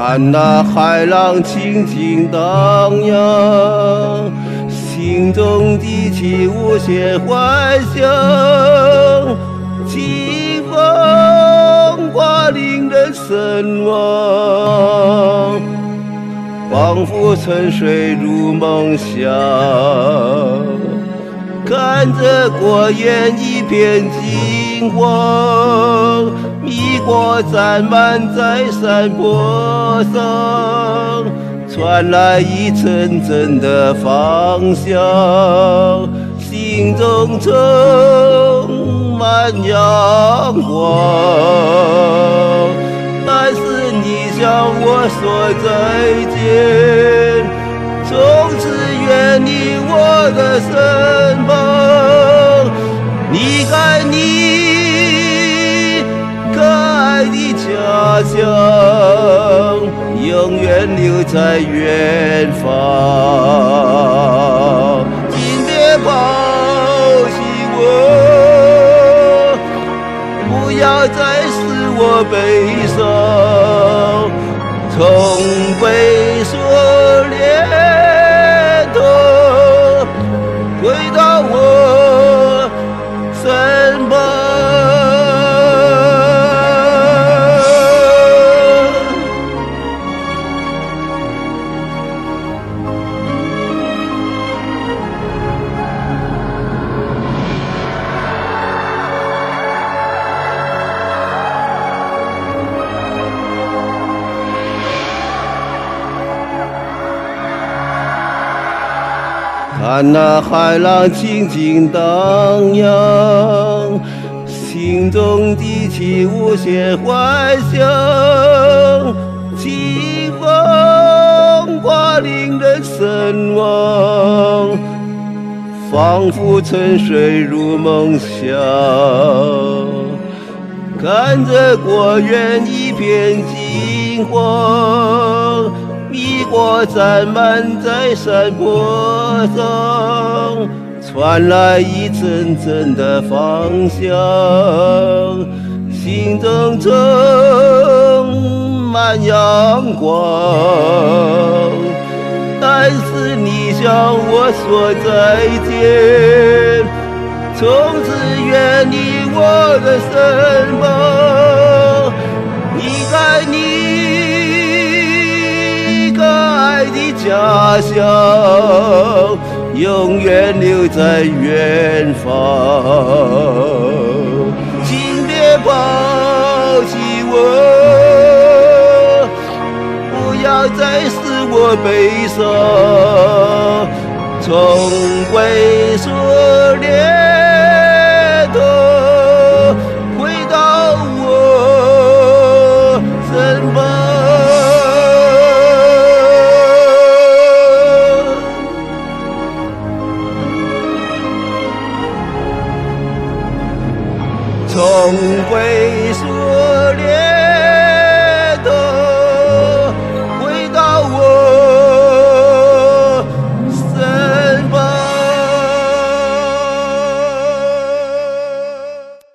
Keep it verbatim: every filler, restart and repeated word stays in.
看那海浪轻轻荡漾，心中激起无限幻想。清风刮令人神往，仿佛沉睡入梦乡。看着果园一片金黄，米果沾满在山坡上，传来一阵阵的芳香，心中充满阳光。但是你向我说再见，从此远离我的身旁，离开你可爱的家乡，永远留在远方。请别抛弃我，不要再使我悲伤，从归所连头回到我身旁。看那海浪轻轻荡漾，心中激起无限幻想。清风刮令人神往，仿佛沉睡入梦乡。看着果园一片金黄，米果沾满在山坡上，传来一阵阵的芳香，心中充满阳光。但是你向我说再见，从此远离我的身旁，离开你的家乡，永远留在远方。请别抛弃我，不要再使我悲伤，从归所连头回到我身旁。从归所连